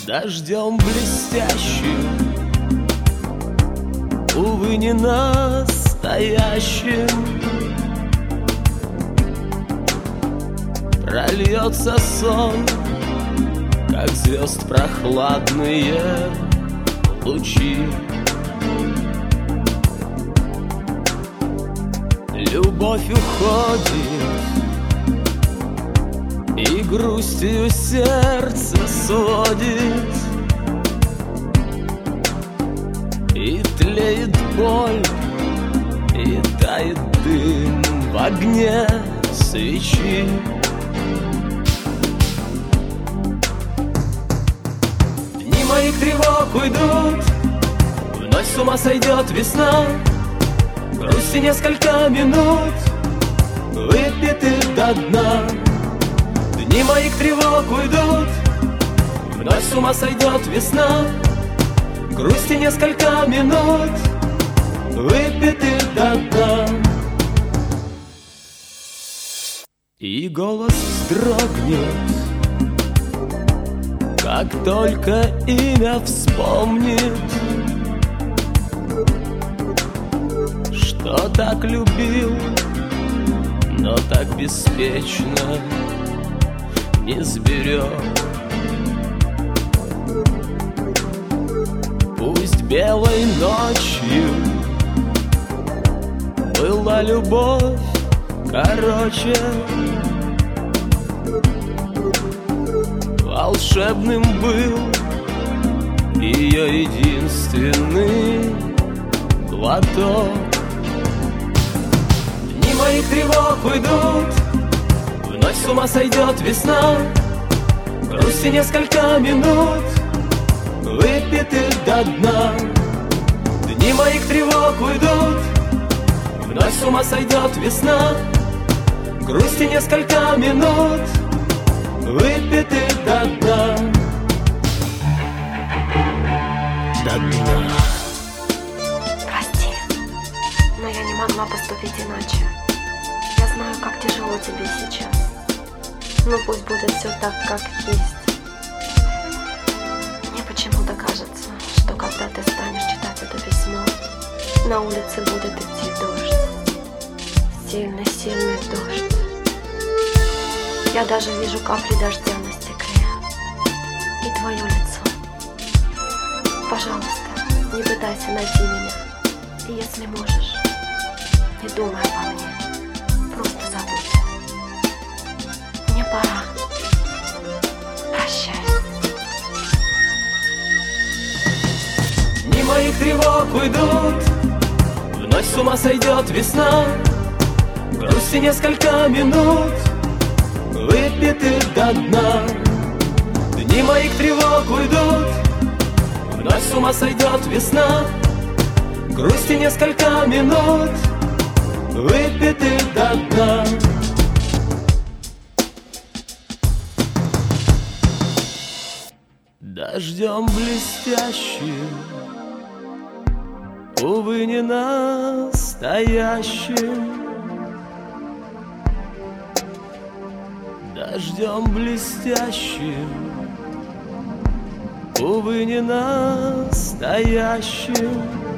Дождем блестящим, увы, не настоящим, прольется сон, как звезд прохладные лучи. Любовь уходит, и грустью сердце сводит, и тлеет боль, и тает дым в огне свечи. Дни моих тревог уйдут, вновь с ума сойдет весна. Грусти несколько минут, выпитых до дна. Дни моих тревог уйдут, вновь с ума сойдет весна. Грусти несколько минут, выпитых до дна. И голос вздрогнет, как только имя вспомнит, что так любил, но так беспечно не сберег. Пусть белой ночью была любовь короче, волшебным был ее единственный глоток. Дни моих тревог уйдут, вновь с ума сойдет весна. Грусти несколько минут, выпитых до дна. Дни моих тревог уйдут, вновь с ума сойдет весна. Грусти несколько минут, выпитых до дна. До дна. Прости, но я не могла поступить иначе. Я знаю, как тяжело тебе сейчас. Но пусть будет все так, как есть. Мне почему-то кажется, что когда ты станешь читать это письмо, на улице будет идти дождь. Сильный-сильный дождь. Я даже вижу капли дождя на стекле. И твое лицо. Пожалуйста, не пытайся найти меня. И если можешь, не думай обо мне. Просто забудь. Мне пора. Прощай. Дни моих тревог уйдут, вновь с ума сойдет весна. Грусти несколько минут, выпитых до дна. Дни моих тревог уйдут, вновь с ума сойдет весна. Грусти несколько минут, выпитых до дна. Дождем блестящим, увы, не настоящим. Дождем блестящим, увы, не настоящим.